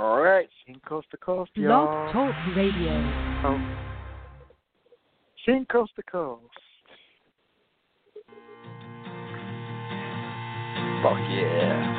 All right. Sing Coast to Coast, Blog y'all. Talk Radio. Oh. Sing Coast to Coast. Fuck yeah.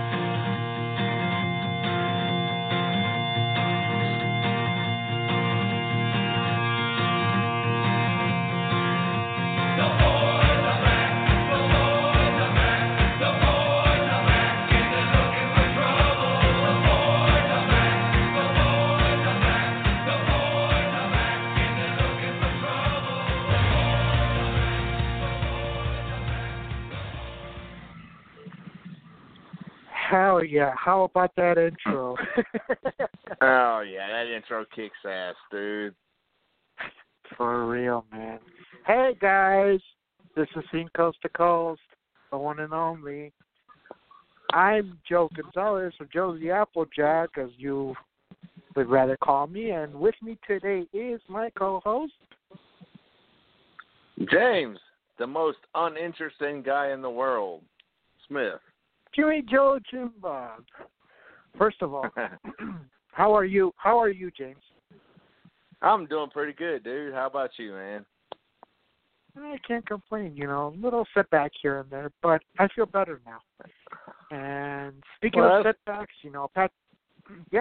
Hell yeah. How about that intro? Oh, yeah, that intro kicks ass, dude. For real, man. Hey, guys. This is Sing Coast to Coast, the one and only. I'm Joe Gonzalez, or Joe the Applejack, as you would rather call me. And with me today is my co-host, James, the most uninteresting guy in the world, Smith. Jimmy Joe Jim Bob. First of all, how are you? How are you, James? I'm doing pretty good, dude. How about you, man? I can't complain, a little setback here and there, but I feel better now. And speaking of setbacks, Pat, yeah.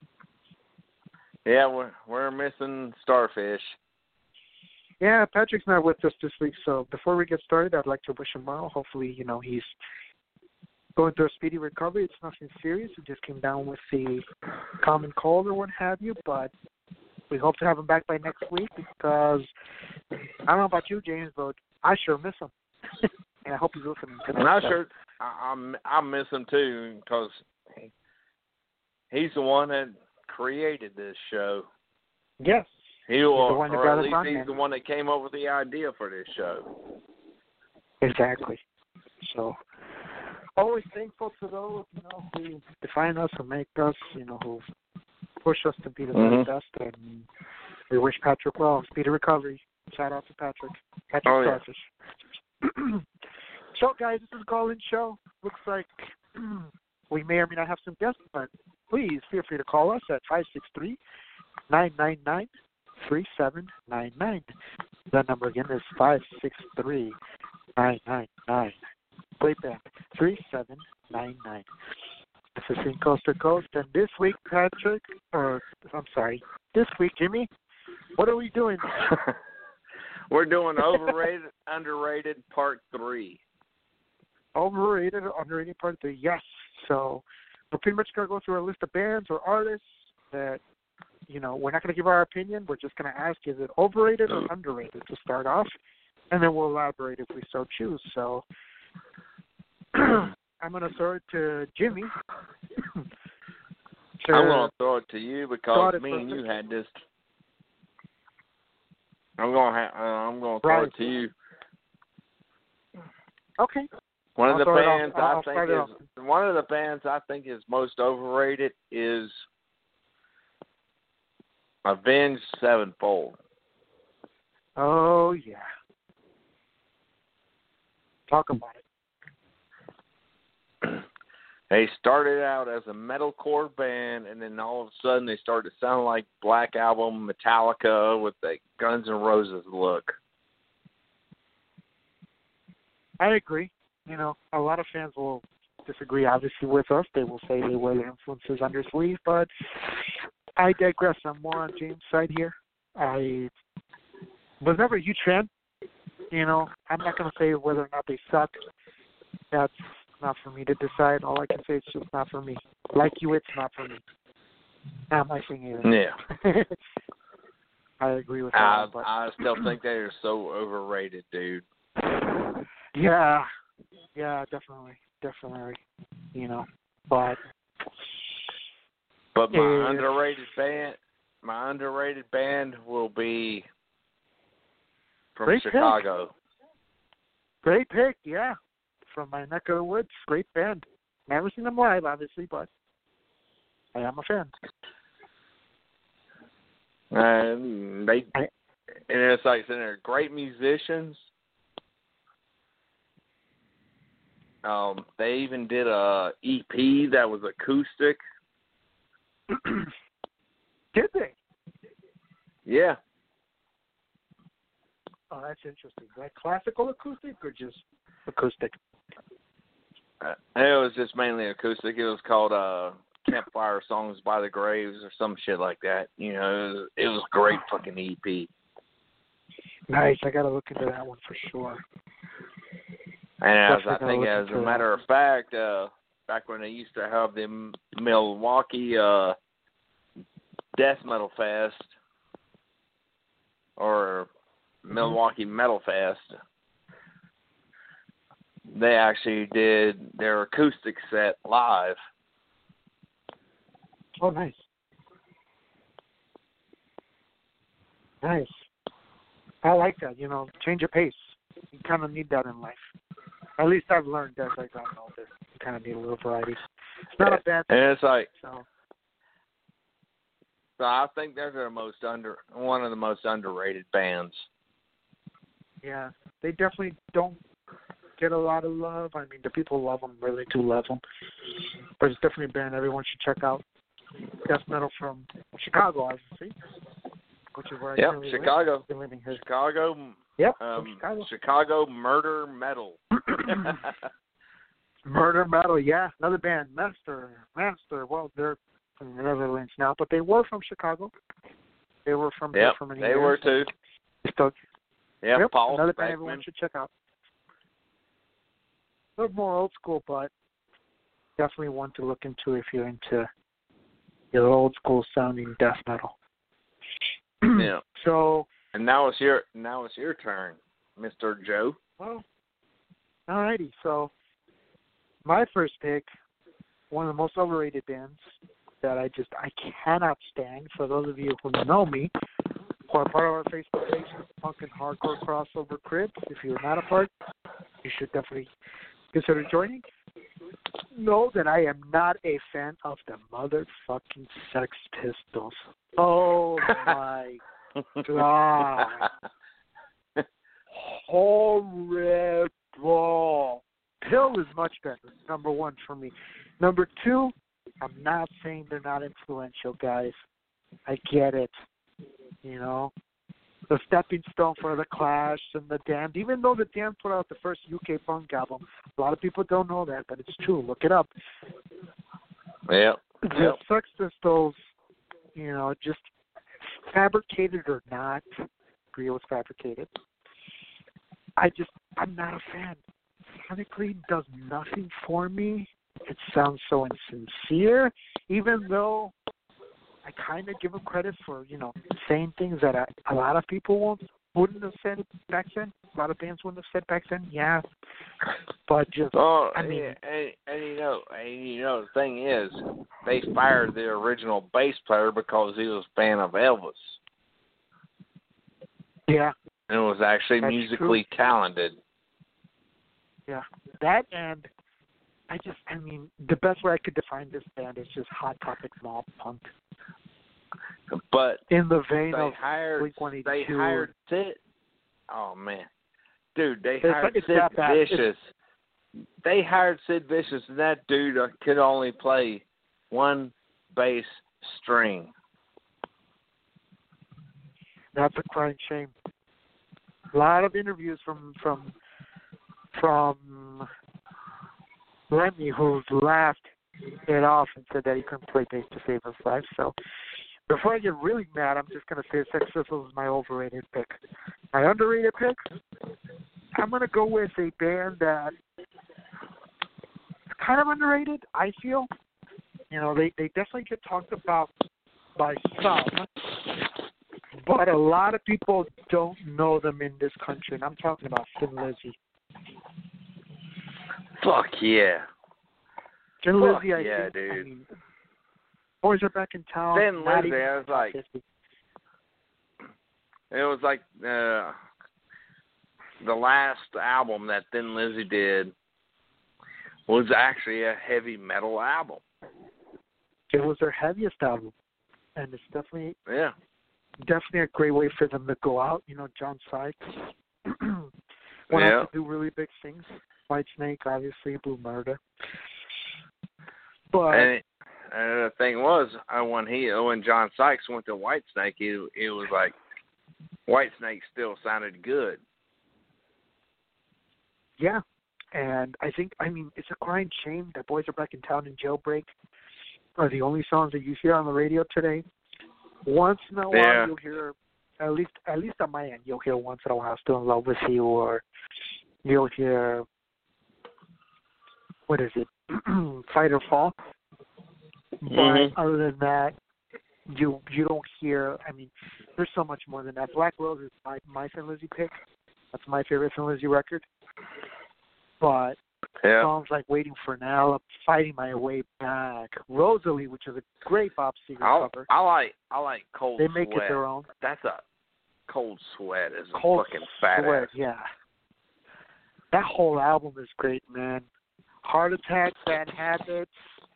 Yeah, we're missing Starfish. Yeah, Patrick's not with us this week, so before we get started, I'd like to wish him well. Hopefully, he's going through a speedy recovery. It's nothing serious. It just came down with the common cold or what have you, but we hope to have him back by next week because I don't know about you, James, but I sure miss him. And I hope he's listening to this. I miss him too because he's the one that created this show. Yes. He's the one that came up with the idea for this show. Exactly. So, always thankful to those, who define us and make us, who push us to be the very best. And we wish Patrick well. Speedy recovery. Shout out to Patrick. Starfish. So, guys, this is a call-in show. Looks like we may or may not have some guests, but please feel free to call us at 563-999-3799. That number again is 563-999. Great band, 3799. This is Sing Coast to Coast, and this week, this week, Jimmy, what are we doing? We're doing Overrated, Underrated Part 3. Overrated or Underrated Part 3, yes. So we're pretty much going to go through a list of bands or artists that, we're not going to give our opinion. We're just going to ask, is it overrated or underrated to start off? And then we'll elaborate if we so choose. So I'm going to throw it to Jimmy. I'm going to throw it to you because me and you had this. I'm going to throw it to you. Okay. One of the bands I think is most overrated is Avenged Sevenfold. Oh yeah. Talk about it. They started out as a metalcore band, and then all of a sudden they started to sound like Black Album, Metallica with the Guns N' Roses look. I agree. A lot of fans will disagree, obviously, with us. They will say they wear their influences on their sleeve, but I digress. I'm more on James' side here. I was never a huge fan. I'm not going to say whether or not they suck. That's not for me to decide. All I can say is it's just not for me. Like you, it's not for me. Not my thing either. Yeah. I agree with that. I still think they are so overrated, dude. Yeah, definitely. But my underrated band will be from Chicago. Great pick, yeah. From my neck of the woods, great band. Never seen them live, obviously, but I am a fan. And it's like they're great musicians. They even did a EP that was acoustic. Did they? Yeah. Oh, that's interesting. Like classical acoustic or just acoustic? It was just mainly acoustic. It was called Campfire Songs by the Graves or some shit like that. You know, it was a great fucking EP. Nice. I got to look into that one for sure. And as a matter of fact, back when they used to have the Milwaukee Death Metal Fest or Milwaukee Metal Fest, they actually did their acoustic set live. Oh, nice. Nice. I like that, you know, change of pace. You kind of need that in life. At least I've learned as I've gotten older. You kind of need a little variety. It's not a bad thing. And it's like, so I think they're one of the most underrated bands. Yeah, they definitely don't get a lot of love. I mean, the people love them, really do love them. But it's definitely a band everyone should check out. Death metal from Chicago, obviously, which is where I currently Chicago. live. Been living here. Chicago. Yep, Chicago Murder Metal. Murder Metal, yeah, another band, Master. Well, they're from the Netherlands now, but they were from Chicago. They were from here for many years. They were too. Yep, Paul another Spackman. band everyone should check out. A little more old school, but definitely one to look into if you're into your old school sounding death metal. Yeah. So. And now it's your turn, Mr. Joe. Well, alrighty. So my first pick, one of the most overrated bands that I cannot stand. For those of you who know me, who are part of our Facebook page, Punk and Hardcore Crossover Cribs. If you're not a part, you should definitely consider joining. Know that I am not a fan of the motherfucking Sex Pistols. Oh my God. Horrible. Pill is much better, number one for me. Number two, I'm not saying they're not influential, guys. I get it. You know, the stepping stone for the Clash and the Damned. Even though the Damned put out the first UK punk album, a lot of people don't know that, but it's true. Look it up. Yep. The Sex Pistols, you know, just fabricated or not, agree it was fabricated. I'm not a fan. Sonically does nothing for me. It sounds so insincere, even though I kind of give them credit for, you know, saying things that a lot of people wouldn't have said back then. A lot of bands wouldn't have said back then. Yeah, but just I mean, and you know, the thing is, they fired the original bass player because he was a fan of Elvis. Yeah, and was actually musically talented. Yeah, that and I mean, the best way I could define this band is just Hot Topic mob punk. But in the vein of Blink-182, they hired Sid. Oh man, dude, they hired Sid Vicious. They hired Sid Vicious, and that dude could only play one bass string. That's a crying shame. A lot of interviews from Lemmy, who's laughed it off and said that he couldn't play bass to save his life. So before I get really mad, I'm just going to say Sex Pistols is my overrated pick. My underrated pick, I'm going to go with a band that is kind of underrated, I feel. You know, they definitely get talked about by some, but a lot of people don't know them in this country, and I'm talking about Thin Lizzy. Fuck yeah. Thin Lizzy, I think, dude. I mean, boys are back in town. Thin Lizzy, it was like the last album that Thin Lizzy did was actually a heavy metal album. It was their heaviest album, and it's definitely a great way for them to go out. You know, John Sykes went out to do really big things. Whitesnake, obviously, Blue Murder. But the thing was, when John Sykes went to Whitesnake, it was like Whitesnake still sounded good. Yeah, and I mean, it's a crying shame that Boys Are Back in Town and Jailbreak are the only songs that you hear on the radio today. Once in a while, you'll hear, at least on my end, you'll hear once in a while Still in Love with You, or you'll hear, what is it, Fight or Fall. But other than that, you don't hear, I mean, there's so much more than that. Black Rose is my Thin Lizzy pick. That's my favorite Thin Lizzy record. But songs like Waiting for Now, Fighting My Way Back, Rosalie, which is a great Bob Seger cover. I like Cold Sweat. They make it their own. That's a Cold Sweat is Cold fucking fat Sweat, ass. yeah. That whole album is great, man. Heart Attack, Bad Habits.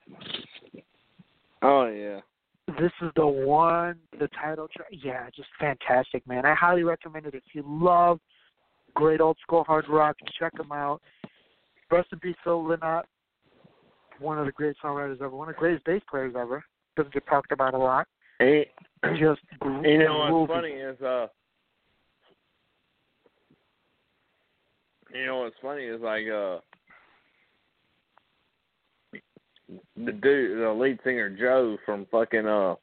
Oh yeah. This is the one, the title track. Yeah, just fantastic, man. I highly recommend it if you love great old school hard rock. Check them out. Rest in peace, Phil Lynott, one of the great songwriters ever, one of the greatest bass players ever. Doesn't get talked about a lot. Hey, just you know what's funny is like the lead singer Joe from fucking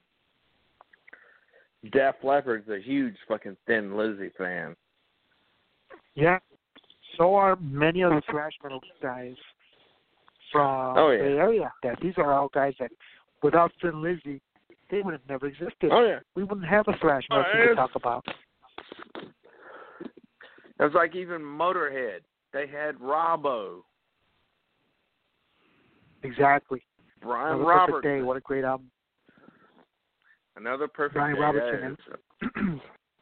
Def Leppard's a huge fucking Thin Lizzy fan. Yeah. So are many of the thrash metal guys from the area. These are all guys that, without Thin Lizzy, they would have never existed. Oh yeah. We wouldn't have a thrash metal to talk about. It was like even Motorhead. They had Robbo. Exactly. Brian Another Robertson. Perfect Day. What a great album. Another Perfect Brian Day. Robertson. And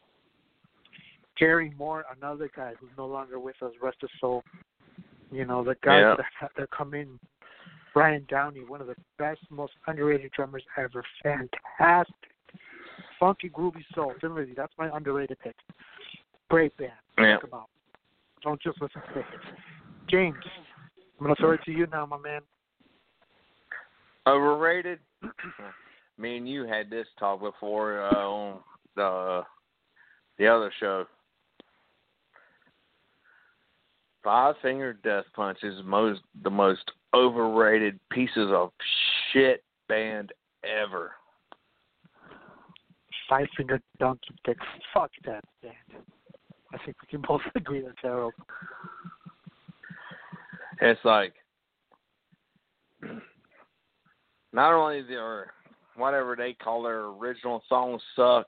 Gary Moore, another guy who's no longer with us, rest his soul. You know, the guys that come in. Brian Downey, one of the best, most underrated drummers ever. Fantastic. Funky, groovy soul. Thin Lizzy, that's my underrated pick. Great band. Check them out. Don't just listen to it. James, I'm going to throw it to you now, my man. Overrated? Me and you had this talk before on the other show. Five Finger Death Punch is the most overrated pieces of shit band ever. Five Finger Donkey Dick. Fuck that band. I think we can both agree they're terrible. It's like, not only their, whatever they call their original songs suck,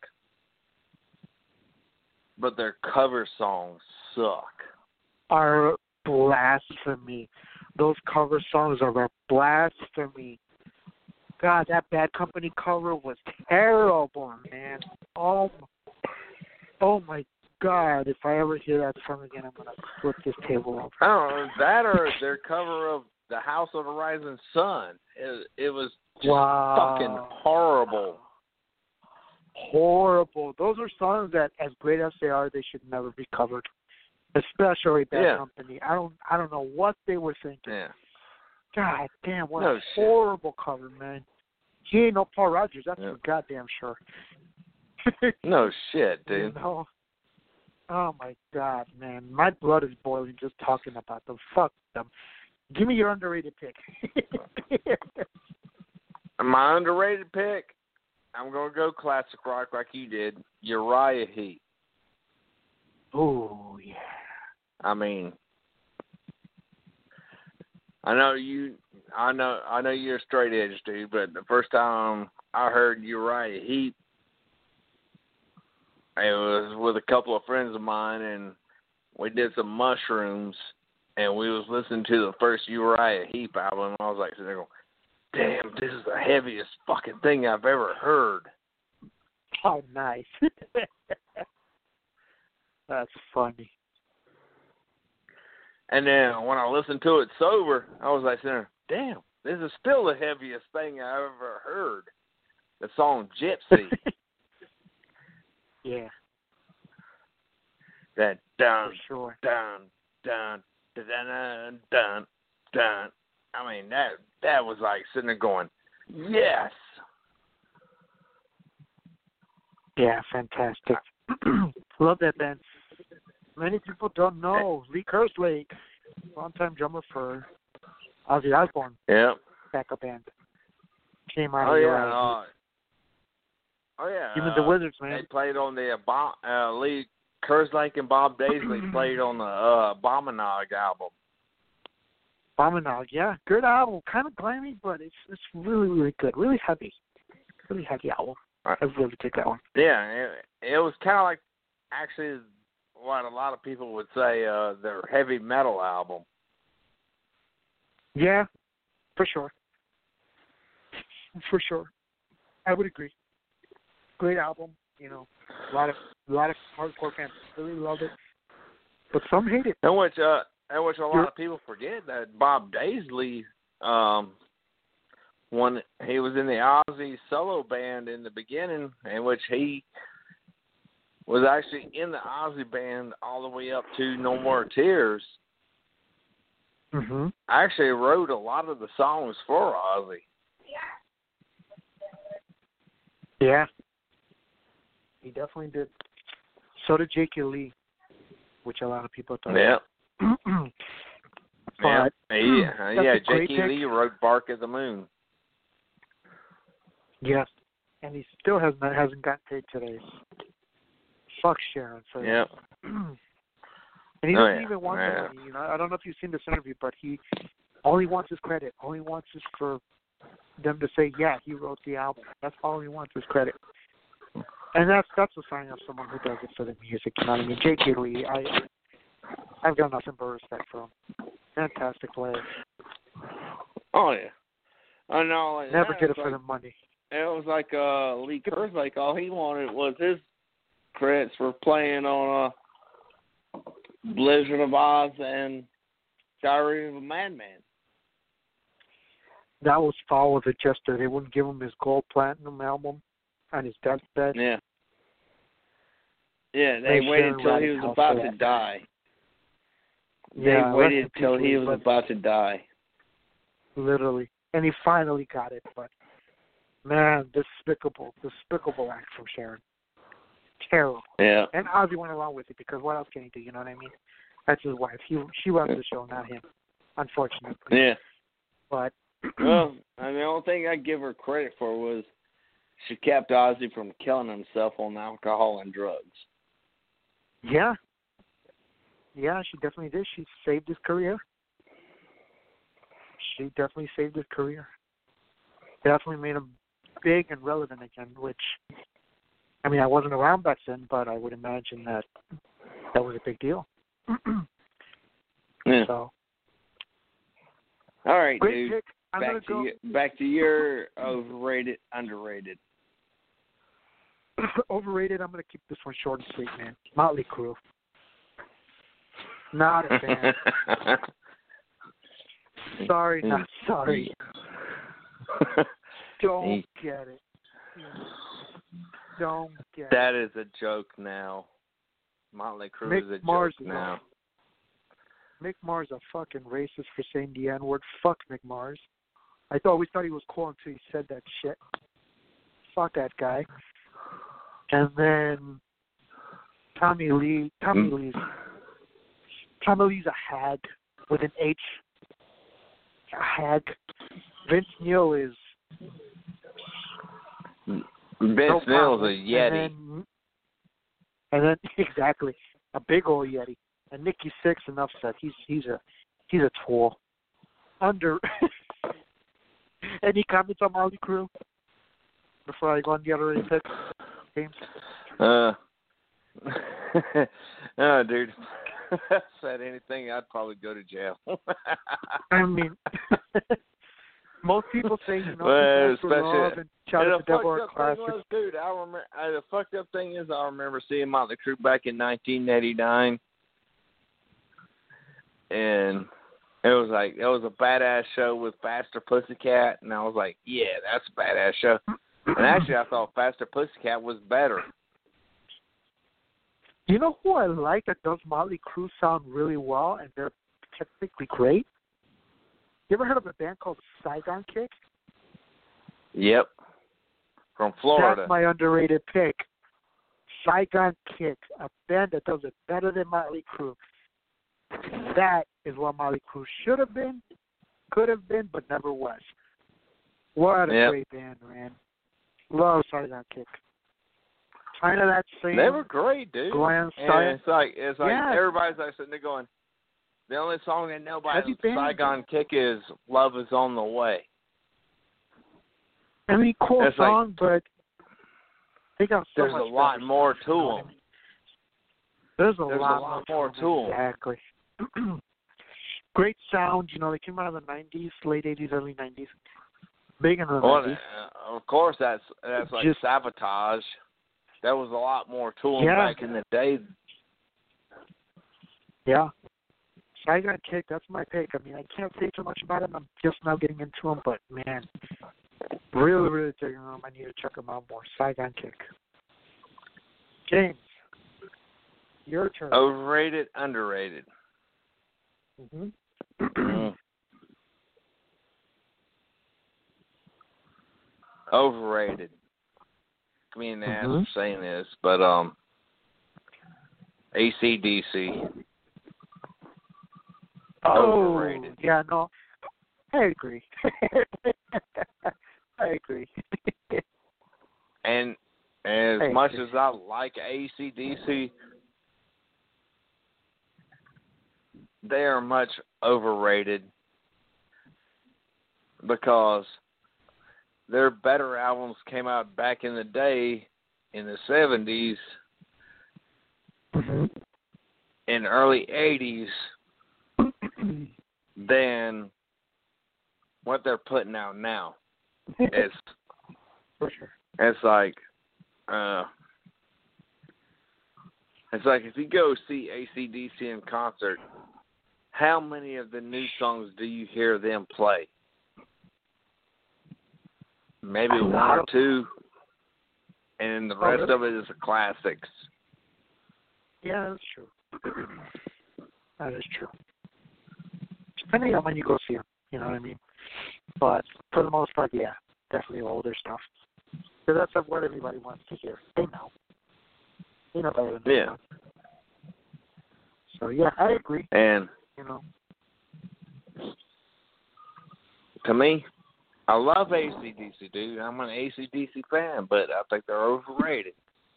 but their cover songs suck. Are blasphemy. Those cover songs are a blasphemy. God, that Bad Company cover was terrible, man. Oh my God, if I ever hear that song again, I'm going to flip this table over. I don't know, that or their cover of The House of the Rising Sun. It was just fucking horrible. Horrible. Those are songs that, as great as they are, they should never be covered. Especially Bad Company. I don't know what they were thinking. Yeah. God damn, what a horrible cover, man. He ain't no Paul Rodgers, that's for goddamn sure. No shit, dude. You know? Oh my God, man. My blood is boiling just talking about them. Fuck them. Give me your underrated pick. My underrated pick, I'm going to go classic rock like you did, Uriah Heep. Oh, yeah. I mean, I know you're a straight edge dude, but the first time I heard Uriah Heep, it was with a couple of friends of mine, and we did some mushrooms, and we was listening to the first Uriah Heep album, and I was like, sitting there going, damn, this is the heaviest fucking thing I've ever heard. Oh, nice. That's funny. And then when I listened to it sober, I was like, damn, this is still the heaviest thing I ever heard. The song Gypsy. Yeah. That dun, sure. dun, dun, dun, dun, dun, dun. I mean, that was like sitting there going, Yes. Yeah, fantastic. Love that band. Many people don't know Lee Kerslake, longtime drummer for Ozzy Osbourne. Yep. Backup band. Came out of the Even the Wizards, man. They played on the Lee Kerslake and Bob Daisley played on the Bombernog album. Bombernog, yeah. Good album. Kind of glammy, but it's really, really good. Really heavy. Really heavy album. I really dig that one. Yeah, it was kind of like actually what a lot of people would say their heavy metal album. Yeah, for sure. For sure. I would agree. Great album, you know. A lot of hardcore fans really love it, but some hate it. And which a lot of people forget that Bob Daisley, when he was in the Ozzy solo band in the beginning, in which he was actually in the Ozzy band all the way up to No More Tears. Mm-hmm. I actually wrote a lot of the songs for Ozzy. Yeah. He definitely did. So did J.K. Lee, which a lot of people thought. Yeah. J.K. Lee wrote Bark at the Moon. Yes. And he still hasn't gotten paid today. Fuck Sharon for that. And he doesn't even want the money. You know, I don't know if you've seen this interview, but all he wants is credit. All he wants is for them to say, yeah, he wrote the album. That's all he wants is credit. And that's a sign of someone who does it for the music. You know what I mean? J.K. Lee, I've got nothing but respect for him. Fantastic player. Oh yeah. I know. Never did it for the money. It was like Lee Kerslake. All he wanted was his credits for playing on Blizzard of Oz and Diary of a Madman. That was Fall of the Jester. They wouldn't give him his gold platinum album on his deathbed. Yeah. Yeah, they waited till he was about to die. They waited till he was about to die. Literally. And he finally got it, but man, despicable act from Sharon. Terrible. Yeah. And Ozzy went along with it because what else can he do? You know what I mean? That's his wife. She runs the show, not him. Unfortunately. Yeah. But well, the only thing I give her credit for was she kept Ozzy from killing himself on alcohol and drugs. Yeah. Yeah, she definitely did. She saved his career. She definitely saved his career. Definitely made him big and relevant again, which, I mean, I wasn't around back then, but I would imagine that was a big deal. Yeah. So. All right, great dude. Pick. Back to your overrated, underrated. Overrated, I'm going to keep this one short and sweet, man. Motley Crue. Not a fan. Sorry, not sorry. Don't get it. Don't get it. That is a joke now. Motley Crue is a joke now. Mick Mars a fucking racist for saying the N-word. Fuck Mick Mars. I always thought he was cool until he said that shit. Fuck that guy. And then Tommy Lee's a hag with an H. A hag. Vince Neil is Neil's a Yeti. And then exactly a big old Yeti. And Nikki Sixx, enough said. He's a tool. Any comments on Motley Crue before I go on the other picks? James? Oh, dude. If I said anything, I'd probably go to jail. I mean, most people say, you know, love and Shout Out the Devil are classics. Dude, I remember. The fucked up thing is, I remember seeing Motley Crue back in 1989, and it was a badass show with Faster Pussycat, and I was like, yeah, that's a badass show. And actually, I thought Faster Pussycat was better. You know who I like that does Motley Crue sound really well, and they're technically great? You ever heard of a band called Saigon Kick? Yep. From Florida. That's my underrated pick. Saigon Kick, a band that does it better than Motley Crue. That is what Motley Crue should have been, could have been, but never was. What a great band, man. Love Saigon Kick. Kind of that same. They were great, dude. Glam style. It's like everybody's like sitting there going, the only song they know by Saigon Kick is "Love Is on the Way." I mean, cool song, but they got so there's much a lot more to them. There's a lot more to them. Exactly. Great sound. You know, they came out of the 90s, late 80s, early 90s. Big in the 90s. Of course, that's like Sabotage. There was a lot more to them back in the day. Yeah. Saigon Kick, that's my pick. I mean, I can't say too much about them. I'm just now getting into them, but, man, really, really digging them. I need to check them out more. Saigon Kick. James, your turn. Overrated, underrated. Overrated. I mean, I'm saying this, but AC/DC. Overrated. Yeah, no, I agree. I agree. And as much as I like AC/DC, they are much overrated because their better albums came out back in the day, in the 70s, and early 80s, than what they're putting out now. It's like if you go see AC/DC in concert, how many of the new songs do you hear them play? Maybe one or two, and the rest of it is the classics. Yeah, that's true. That is true. Depending on when you go see them, you know what I mean? But for the most part, yeah, definitely older stuff. Because that's what everybody wants to hear. They know. They know better than me. So, yeah, I agree. And, you know, to me, I love AC/DC, dude. I'm an AC/DC fan, but I think they're overrated.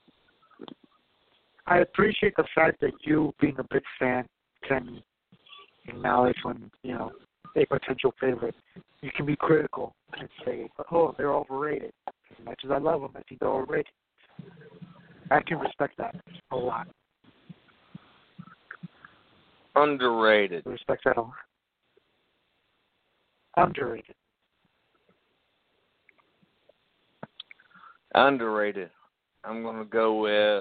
I appreciate the fact that you, being a big fan, can acknowledge when, you know, a potential favorite. You can be critical and say, oh, they're overrated. As much as I love them, I think they're overrated. I can respect that a lot. Underrated. I respect that a lot. Underrated. Underrated. I'm going to go with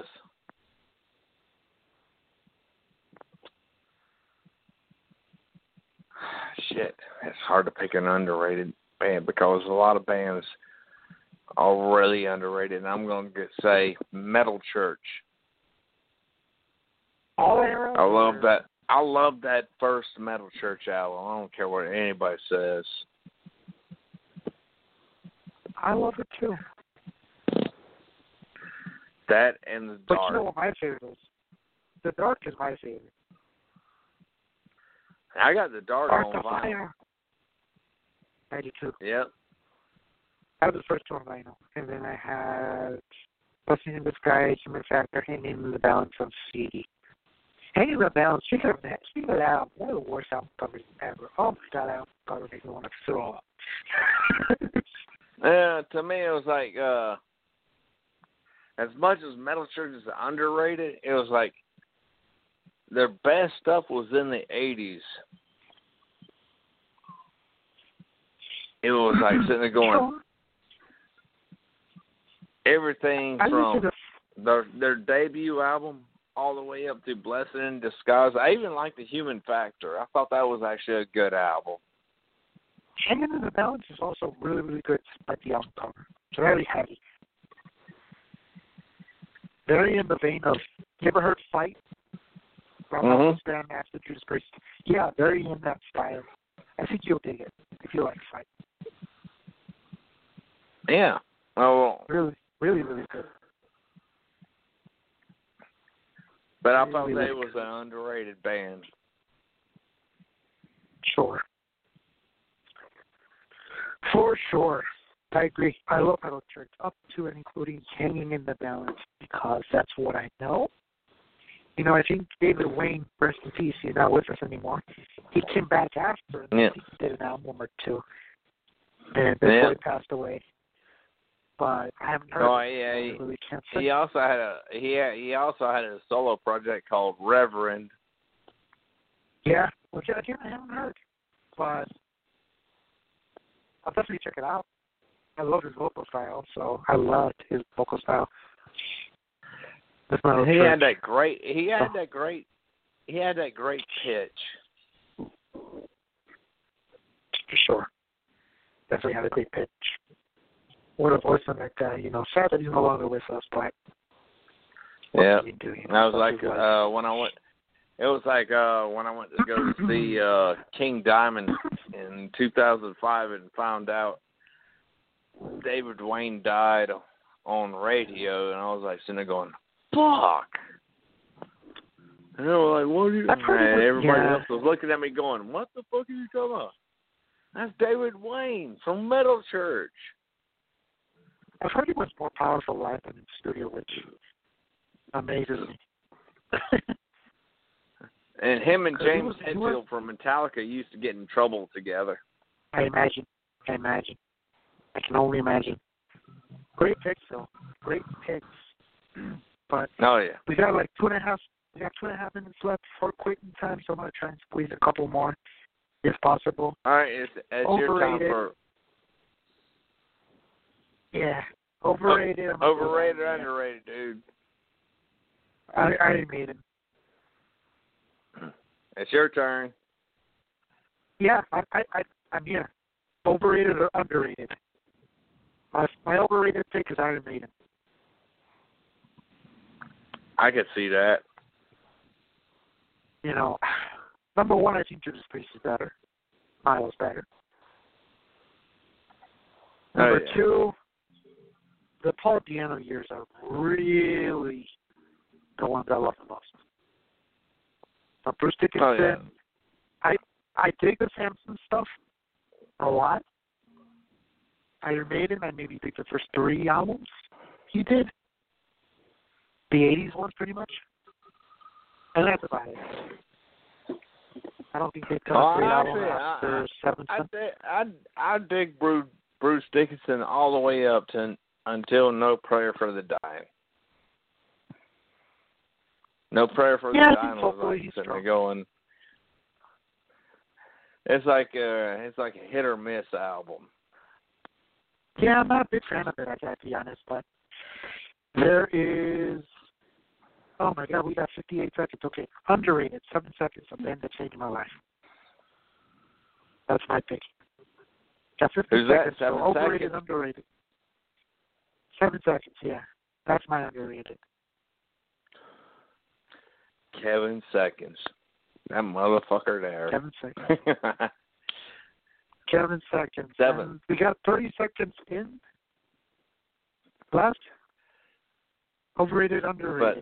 shit. It's hard to pick an underrated band because a lot of bands are really underrated. And I'm going to say Metal Church. I love that. I love that first Metal Church album. I don't care what anybody says. I love it too. That and The Dark. But you know what my favorite is? The Dark is my favorite. I got The Dark on vinyl. Fire. I do too. Yep. That was the first one I know. And then I had Blessing in Disguise, Human Factor, Hanging in the Balance on CD. Hanging in the Balance, speaking of that album, one of the worst album covers ever. Oh my God, that album cover makes me want to throw up. Yeah, to me it was like, as much as Metal Church is underrated, it was like their best stuff was in the 80s. It was like sitting there going, everything from their debut album all the way up to Blessed in Disguise. I even liked the Human Factor. I thought that was actually a good album. Hanging in the Balance is also really, really good, like the album cover. It's very heavy. Very in the vein of, you ever heard Fight? From Master Judas Priest. Yeah, very in that style. I think you'll dig it if you like Fight. Yeah. Oh, really, really, really good. But I thought they was an underrated band. Sure. For sure. I agree. I love Metal Church up to and including Hanging in the Balance because that's what I know. You know, I think David Wayne, rest in peace, he's not with us anymore. He came back after and he did an album or two. And before he passed away. But I haven't heard it. I really can't say. He also had a solo project called Reverend. Yeah, which again I haven't heard. But I'll definitely check it out. I love his vocal style, so I loved his vocal style. He had that great pitch. For sure. Definitely had a great pitch. What a voice on that guy. You know, sad that he's no longer with us, but yeah. Can you do, you know, I was like when I went to go see King Diamond in 2005 and found out David Wayne died on radio, and I was like sitting there going, fuck. And they were like, what are you? And everybody else was looking at me going, what the fuck are you talking about? That's David Wayne from Metal Church. I've heard he was more powerful live than in the studio, which amazes me. And him and James Hetfield from Metallica used to get in trouble together. I imagine. I can only imagine. Great picks, though. Great picks. But we got like 2.5 minutes left for quitting time, so I'm going to try and squeeze a couple more, if possible. All right, it's your time for... Yeah, overrated. Overrated or underrated, dude? Iron Maiden. It's your turn. Yeah, I'm here. Overrated or underrated? My overrated pick is Iron Maiden. I could see that. You know, number one, I think Judas Priest is better. Miles better. Number two, the Paul Di'Anno years are really the ones I love the most. But Bruce Dickinson, I dig the Samson stuff a lot. Iron Maiden, I maybe think the first 3 albums he did. The 80s ones, pretty much. And that's about it. I don't think they've done a great album after 7. I dig Bruce Dickinson all the way up to until No Prayer for the Dying. No Prayer for the Dying was like sitting there going. It's like a hit or miss album. Yeah, I'm not a big fan of it, I gotta be honest, but there is... Oh, my God, we got 58 seconds. Okay, underrated, 7 seconds of the end of Changing My Life. That's my pick. Got 50 Who's seconds, that? 7 so overrated, seconds? underrated. 7 seconds, yeah. That's my underrated. Kevin Seconds. That motherfucker there. Kevin Seconds. Kevin Seconds. 7. And we got 30 seconds in. Left. Overrated, underrated.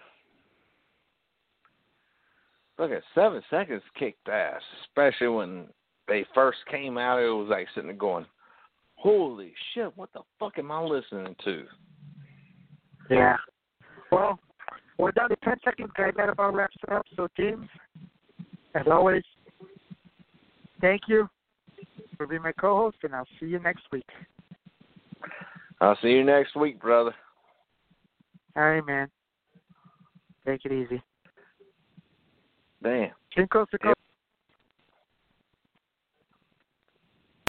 Look at 7 seconds kicked ass, especially when they first came out. It was like sitting there going, holy shit, what the fuck am I listening to? Yeah. Well, we're down to 10 seconds, guys. That about wraps it up. So, James, as always, thank you for being my co-host, and I'll see you next week. I'll see you next week, brother. All right, man. Take it easy. Damn. King Coast to Coast.